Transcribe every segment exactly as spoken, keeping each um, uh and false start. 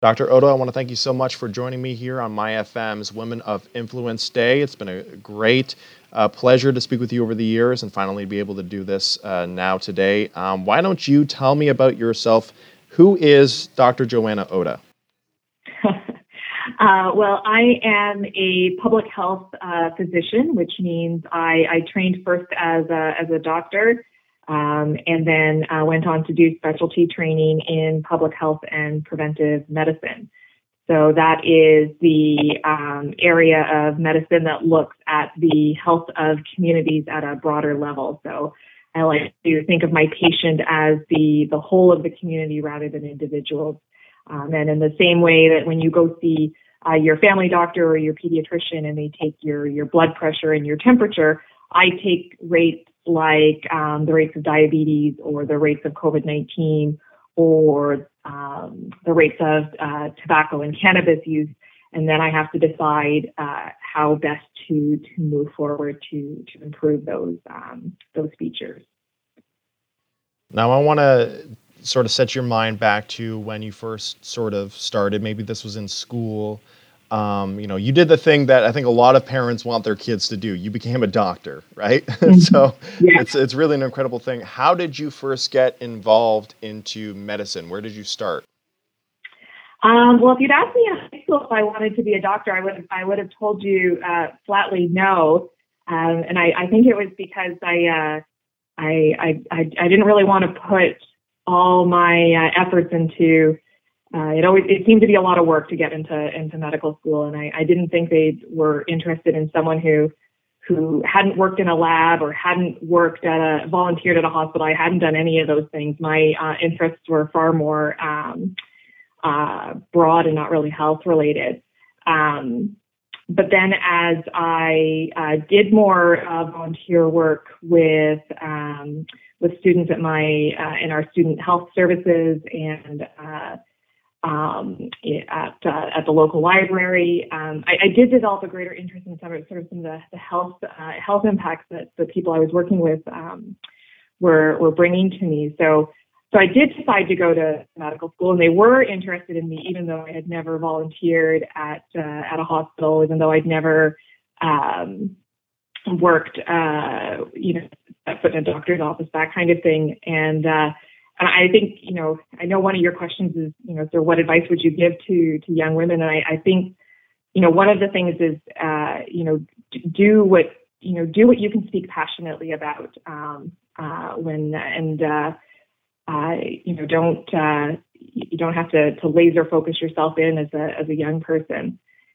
Doctor Odo, I want to thank you so much for joining me here on My F M's Women of Influence Day. It's been a great uh, pleasure to speak with you over the years and finally be able to do this uh, now today. Um, why don't you tell me about yourself? Who is Doctor Joanna Oda? Uh, well, I am a public health uh, physician, which means I, I trained first as a, as a doctor um, and then uh, went on to do specialty training in public health and preventive medicine. So that is the um, area of medicine that looks at the health of communities at a broader level. So I like to think of my patient as the, the whole of the community rather than individuals. Um, and in the same way that when you go see uh, your family doctor or your pediatrician and they take your, your blood pressure and your temperature, I take rates like um, the rates of diabetes or the rates of COVID nineteen or um, the rates of uh, tobacco and cannabis use. And then I have to decide uh, how best to, to move forward to, to improve those, um, those features. Now, I want to sort of set your mind back to when you first sort of started. Maybe this was in school. Um, you know, you did the thing that I think a lot of parents want their kids to do. You became a doctor, right? Mm-hmm. So Yeah. it's it's really an incredible thing. How did you first get involved into medicine? Where did you start? Um, well, if you'd asked me in high school if I wanted to be a doctor, I would I would have told you uh, flatly no. Um, and I, I think it was because I, uh, I I I I didn't really want to put all my uh, efforts into. Uh, it always it seemed to be a lot of work to get into into medical school, and I, I didn't think they were interested in someone who who hadn't worked in a lab or hadn't worked at a volunteered at a hospital. I hadn't done any of those things. My uh, interests were far more um, uh, broad and not really health related. Um, but then as I uh, did more uh, volunteer work with um, with students at my uh, in our student health services and uh, um, at uh, at the local library, um, I, I did develop a greater interest in some of sort of some of the, the health uh, health impacts that the people I was working with um, were were bringing to me. So. So I did decide to go to medical school, and they were interested in me, even though I had never volunteered at uh, at a hospital, even though I'd never um, worked, uh, you know, foot in a doctor's office, that kind of thing. And uh, and I think, you know, I know one of your questions is, you know, so what advice would you give to to young women? And I, I think, you know, one of the things is, uh, you know, do what you know, do what you can speak passionately about um, uh, when and. Uh, Uh, you know, don't uh, you don't have to, to laser focus yourself in as a as a young person.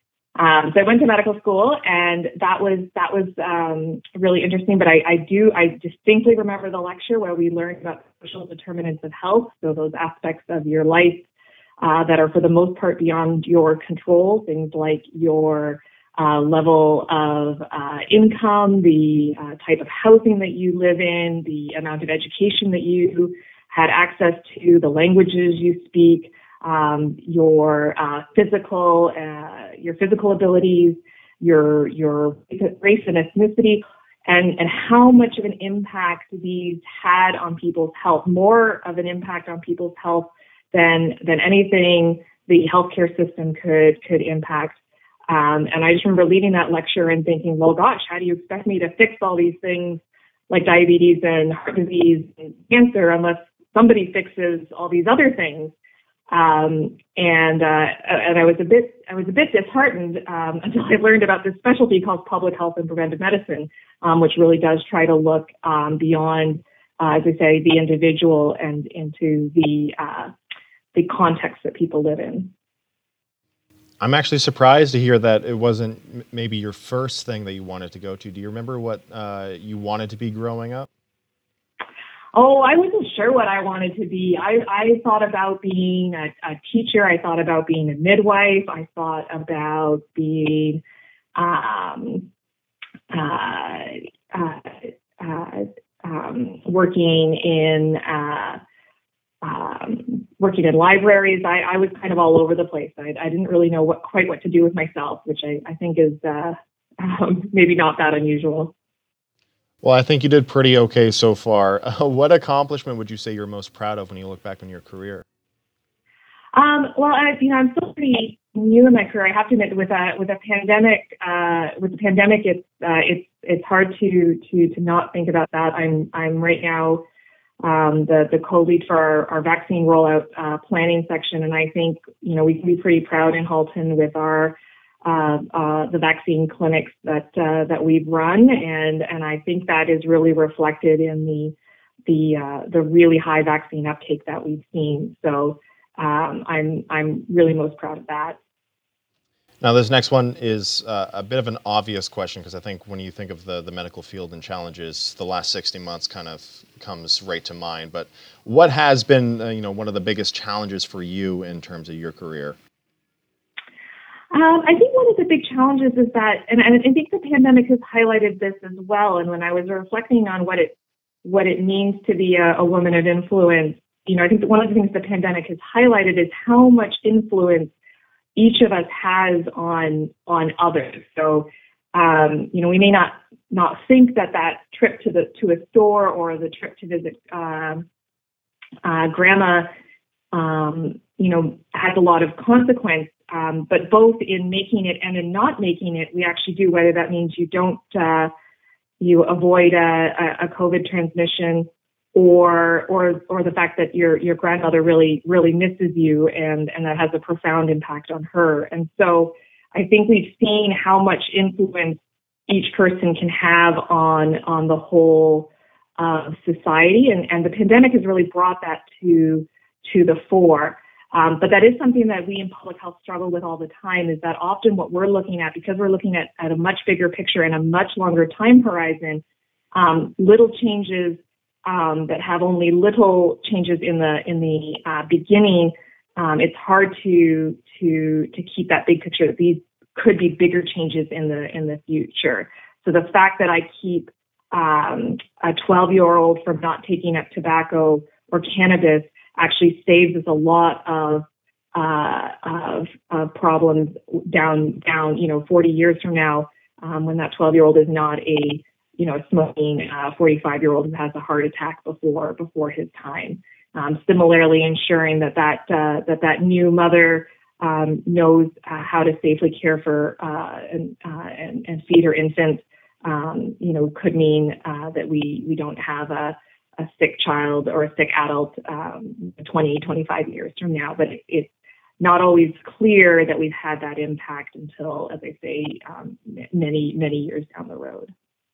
Um, so I went to medical school, and that was that was um, really interesting. But I, I do I distinctly remember the lecture where we learned about social determinants of health. So those aspects of your life uh, that are for the most part beyond your control, things like your uh, level of uh, income, the uh, type of housing that you live in, the amount of education that you had access to, the languages you speak, um, your uh, physical, uh, your physical abilities, your your race and ethnicity, and and how much of an impact these had on people's health. More of an impact on people's health than than anything the healthcare system could could impact. Um, and I just remember leading that lecture and thinking, well, gosh, how do you expect me to fix all these things like diabetes and heart disease and cancer unless somebody fixes all these other things? Um, and uh, and I was a bit I was a bit disheartened um, until I learned about this specialty called public health and preventive medicine, um, which really does try to look um, beyond, uh, as I say, the individual and into the uh, the context that people live in. I'm actually surprised to hear that it wasn't m- maybe your first thing that you wanted to go to. Do you remember what uh, you wanted to be growing up? Oh, I wasn't sure what I wanted to be. I, I thought about being a, a teacher. I thought about being a midwife. I thought about being um, uh, uh, uh, um, working in uh, um, working in libraries. I, I was kind of all over the place. I, I didn't really know what quite what to do with myself, which I, I think is uh, um, maybe not that unusual. Well, I think you did pretty okay so far. Uh, what accomplishment would you say you're most proud of when you look back on your career? Um, well, I, you know, I'm still pretty new in my career. I have to admit, with a with a pandemic, uh, with the pandemic, it's uh, it's it's hard to to to not think about that. I'm I'm right now um, the the co-lead for our, our vaccine rollout uh, planning section, and I think you know we can be pretty proud in Halton with our uh, uh, the vaccine clinics that uh, that we've run, and and I think that is really reflected in the the uh, the really high vaccine uptake that we've seen. So. Um, I'm I'm really most proud of that. Now, this next one is uh, a bit of an obvious question because I think when you think of the, the medical field and challenges, the last sixty months kind of comes right to mind. But what has been, uh, you know, one of the biggest challenges for you in terms of your career? Um, I think one of the big challenges is that, and, and I think the pandemic has highlighted this as well. And when I was reflecting on what it what it means to be a, a woman of influence, you know, I think that one of the things the pandemic has highlighted is how much influence each of us has on on others. So, um, you know, we may not not think that that trip to the to a store or the trip to visit uh, uh, grandma, um, you know, has a lot of consequence. Um, but both in making it and in not making it, we actually do. Whether that means you don't, uh, you avoid a, a COVID transmission, or or or the fact that your your grandmother really really misses you, and and that has a profound impact on her. And so I think we've seen how much influence each person can have on on the whole of society, and and the pandemic has really brought that to to the fore. Um, but that is something that we in public health struggle with all the time, is that often what we're looking at, because we're looking at, at a much bigger picture and a much longer time horizon, um, little changes um, that have only little changes in the in the uh, beginning, um, it's hard to to to keep that big picture that these could be bigger changes in the in the future. So the fact that I keep um, a twelve-year-old from not taking up tobacco or cannabis actually saves us a lot of uh, of, of problems down down you know forty years from now, um, when that twelve-year-old is not a you know smoking forty-five-year-old who has a heart attack before before his time. Um, similarly, ensuring that that uh, that that new mother um, knows uh, how to safely care for uh, and, uh, and and feed her infant, um, you know, could mean uh, that we we don't have a a sick child or a sick adult um, twenty, twenty-five years from now. But it, it's not always clear that we've had that impact until, as I say, um, many, many years down the road.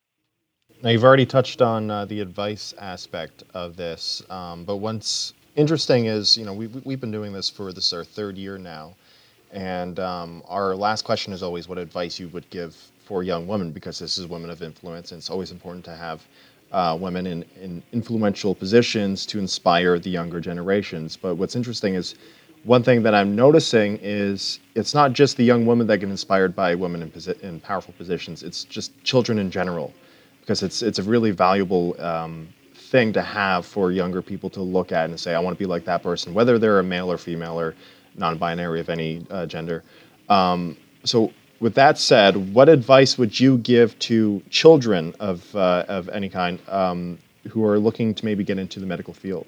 Now, you've already touched on uh, the advice aspect of this, um, but what's interesting is, you know, we, we've been doing this for this our third year now, and um, our last question is always what advice you would give for young women, because this is Women of Influence, and it's always important to have uh, women in, in influential positions to inspire the younger generations. But what's interesting is one thing that I'm noticing is it's not just the young women that get inspired by women in, posi- in powerful positions, it's just children in general, because it's it's a really valuable um, thing to have for younger people to look at and say, I want to be like that person, whether they're a male or female or non-binary of any uh, gender. Um, so with that said, what advice would you give to children of uh, of any kind um, who are looking to maybe get into the medical field?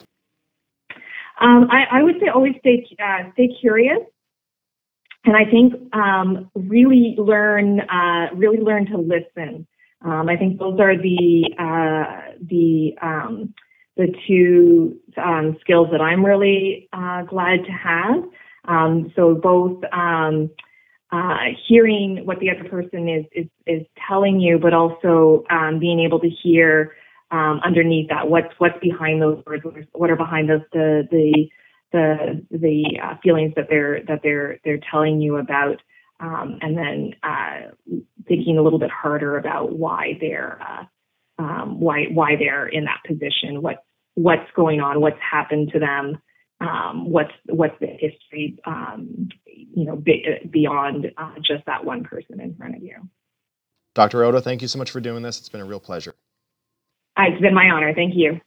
Um, I, I would say always stay uh, stay curious, and I think um, really learn uh, really learn to listen. Um, I think those are the uh, the um, the two um, skills that I'm really uh, glad to have. Um, so both um, uh, hearing what the other person is is, is telling you, but also um, being able to hear um, underneath that what's what's behind those words, what are behind those the the the the uh, feelings that they're that they're they're telling you about. Um, and then uh, thinking a little bit harder about why they're uh, um, why why they're in that position, what what's going on, what's happened to them, um, what's what's the history, um, you know, be, beyond uh, just that one person in front of you. Doctor Oda, thank you so much for doing this. It's been a real pleasure. Uh, it's been my honor. Thank you.